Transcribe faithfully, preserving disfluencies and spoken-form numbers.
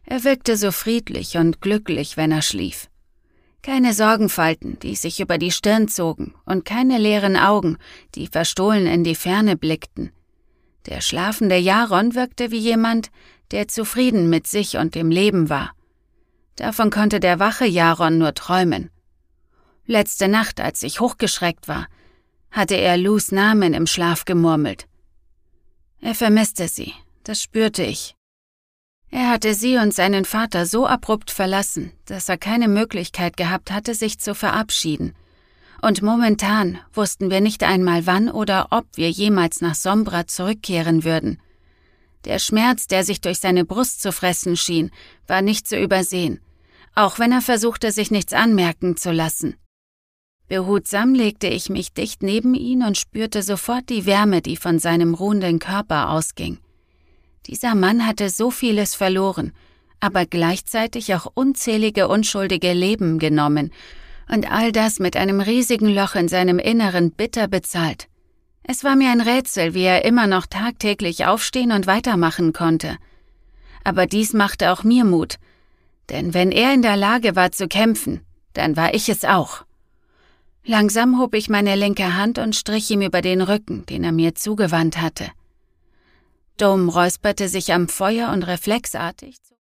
Er wirkte so friedlich und glücklich, wenn er schlief. Keine Sorgenfalten, die sich über die Stirn zogen, und keine leeren Augen, die verstohlen in die Ferne blickten. Der schlafende Jaron wirkte wie jemand, der zufrieden mit sich und dem Leben war. Davon konnte der wache Jaron nur träumen. Letzte Nacht, als ich hochgeschreckt war, hatte er Lus Namen im Schlaf gemurmelt. Er vermisste sie, das spürte ich. Er hatte sie und seinen Vater so abrupt verlassen, dass er keine Möglichkeit gehabt hatte, sich zu verabschieden. Und momentan wussten wir nicht einmal, wann oder ob wir jemals nach Sombra zurückkehren würden. Der Schmerz, der sich durch seine Brust zu fressen schien, war nicht zu übersehen, auch wenn er versuchte, sich nichts anmerken zu lassen. Behutsam legte ich mich dicht neben ihn und spürte sofort die Wärme, die von seinem ruhenden Körper ausging. Dieser Mann hatte so vieles verloren, aber gleichzeitig auch unzählige unschuldige Leben genommen und all das mit einem riesigen Loch in seinem Inneren bitter bezahlt. Es war mir ein Rätsel, wie er immer noch tagtäglich aufstehen und weitermachen konnte. Aber dies machte auch mir Mut, denn wenn er in der Lage war zu kämpfen, dann war ich es auch. Langsam hob ich meine linke Hand und strich ihm über den Rücken, den er mir zugewandt hatte. Dom räusperte sich am Feuer und reflexartig